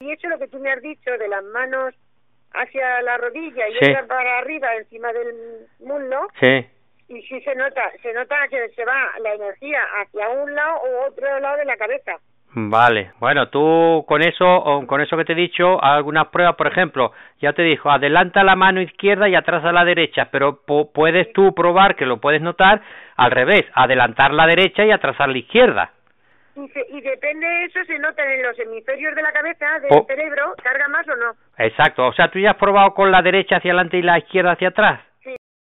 y he hecho lo que tú me has dicho, de las manos hacia la rodilla y Sí. otra para arriba, encima del muslo, Sí. y sí se nota que se va la energía hacia un lado o otro lado de la cabeza. Vale, bueno, tú con eso que te he dicho, algunas pruebas, por ejemplo, ya te dijo, adelanta la mano izquierda y atrás a la derecha, pero puedes tú probar, que lo puedes notar, al revés, adelantar la derecha y atrasar la izquierda. Y depende de eso, se nota en los hemisferios de la cabeza, del cerebro, carga más o no. Exacto, o sea, tú ya has probado con la derecha hacia adelante y la izquierda hacia atrás.